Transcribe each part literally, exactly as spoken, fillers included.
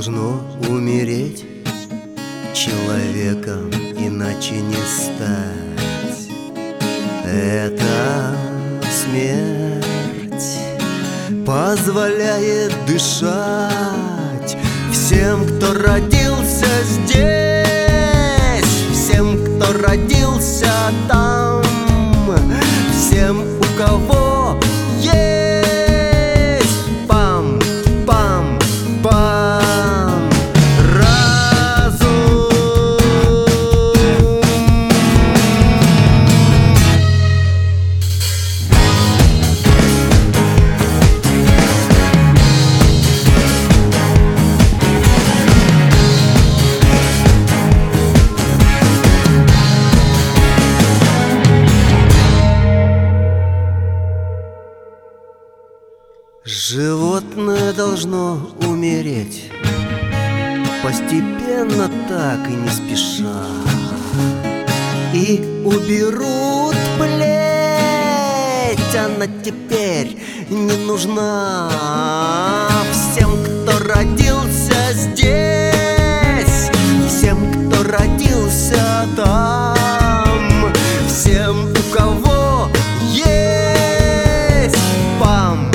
должно умереть человеком, иначе не стать. Эта смерть позволяет дышать всем, кто родился здесь, всем, кто родился там, всем, у кого есть пам-пам-пам разум. Животное должно умереть постепенно, так и не спеша, и уберут плеть, она теперь не нужна. Всем, кто родился здесь, всем, кто родился там, всем, у кого есть пам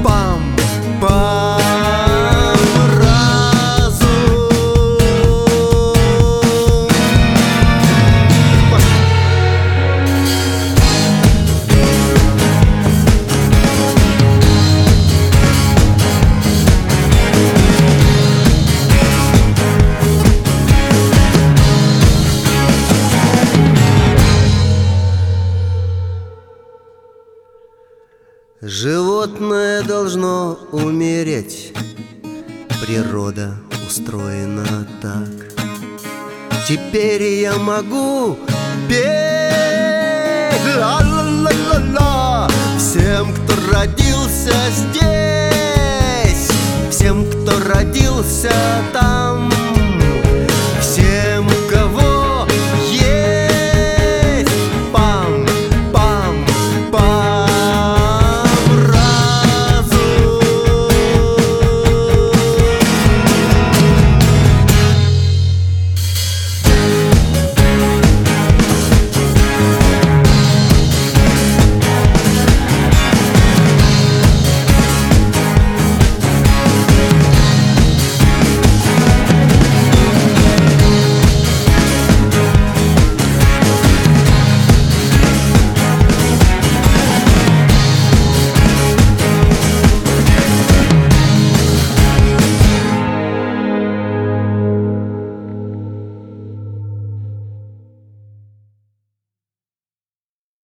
пам разум. Животное должно умереть, природа устроена так. Теперь я могу петь ла-ла-ла-ла-ла всем, кто родился здесь, всем, кто родился там.